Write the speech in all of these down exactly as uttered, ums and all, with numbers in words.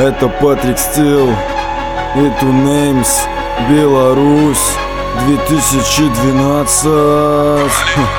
Это Патрик Стил и Two Names, Беларусь, две тысячи двенадцать.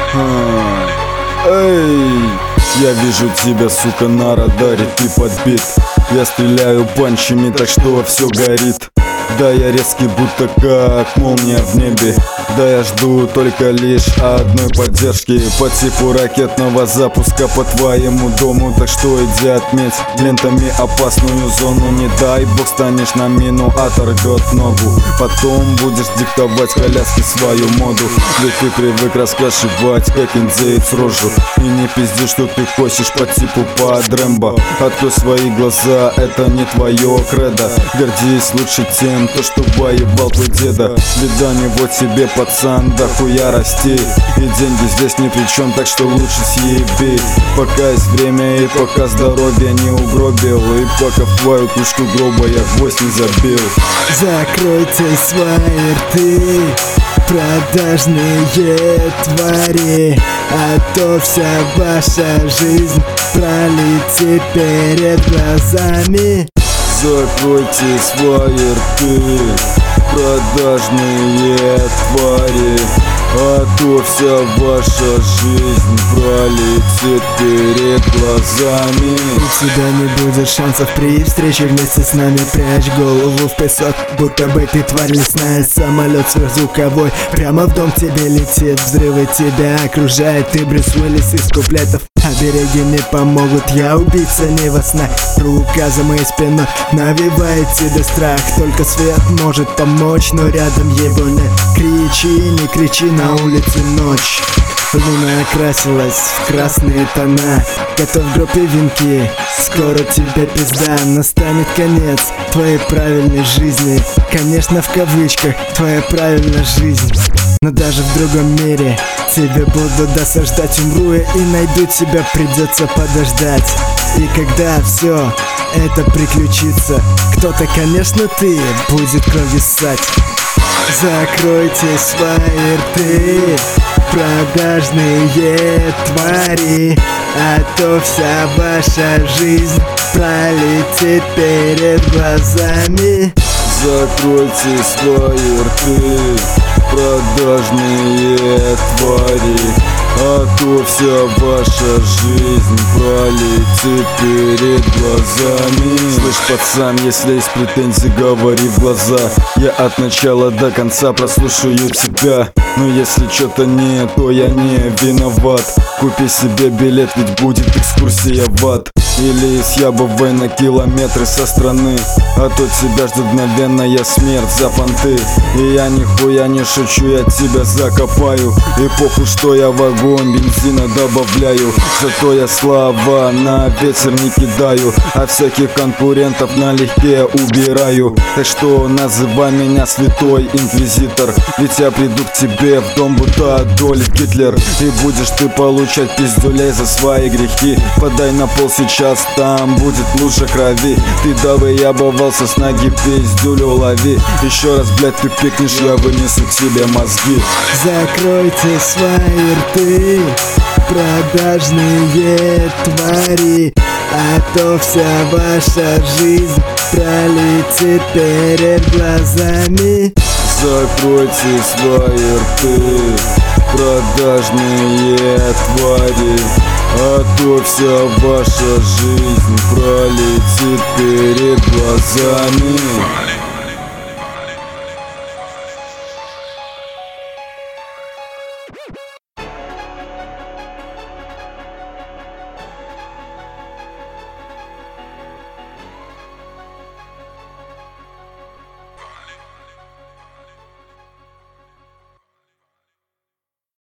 Эй, я вижу тебя, сука, на радаре, ты подбит. Я стреляю панчами, так что все горит. Да, я резкий, будто как молния в небе. Да, я жду только лишь одной поддержки по типу ракетного запуска по твоему дому. Так что иди отметь лентами опасную зону. Не дай бог станешь на мину, оторвет ногу. Потом будешь диктовать коляски свою моду. Ведь ты привык раскрашивать, как индеец, рожу. И не пизди, что ты хочешь по типу под Рэмбо. Открой свои глаза, это не твое кредо. Гордись лучше тем, то, что воевал твой деда. Ведь до него тебе, пацан, дохуя расти. И деньги здесь ни при чем, так что лучше съеби. Пока есть время и пока здоровье не угробил. И пока в твою кружку гроба я гвоздь не забил. Закройте свои рты, продажные твари, а то вся ваша жизнь пролетит перед глазами. Закройте свои рты, продажные твари, а то вся ваша жизнь пролетит перед глазами. У тебя не будет шансов при встрече вместе с нами. Прячь голову в песок, будто бы ты тварь лесная. Самолет сверхзвуковой прямо в дом тебе летит. Взрывы тебя окружают, ты Брюс Уиллис из куплетов. Обереги не помогут, я убийца не во снах. Рука за моей спиной навевает тебе страх. Только свет может помочь, но рядом его нет. Кричи, не кричи, на улице ночь. Луна окрасилась в красные тона. Готов к группе венки, скоро тебе пизда. Настанет конец твоей правильной жизни. Конечно, в кавычках, твоя правильная жизнь. Но даже в другом мире тебе буду досаждать. Умру я и найду тебя, придется подождать. И когда все это приключится, кто-то, конечно, ты, будет кровью ссать. Закройте свои рты, продажные твари, а то вся ваша жизнь пролетит перед глазами. Закройте свои рты, продажные твари, а то вся ваша жизнь пролетит перед глазами. Слышь, пацан, если есть претензии, говори в глаза. Я от начала до конца прослушаю тебя. Но если что-то не, то я не виноват. Купи себе билет, ведь будет экскурсия в ад. Или из Ябовой на километры со страны, а то тебя ждет мгновенная смерть за понты. И я нихуя не шучу, я тебя закопаю. И похуй, что я в огонь бензина добавляю. Зато я слова на ветер не кидаю, а всяких конкурентов налегке убираю. Так что называй меня святой инквизитор, ведь я приду к тебе в дом, будто Адольф Гитлер. И будешь ты получать пиздюлей за свои грехи. Подай на пол сейчас, там будет лучше крови. Ты давай ябовался с ноги, пиздюлю лови. Еще раз, блядь, ты пикнешь, я вынесу тебе мозги. Закройте свои рты, продажные твари, а то вся ваша жизнь пролетит перед глазами. Закройте свои рты, продажные твари, а то вся ваша жизнь пролетит перед глазами.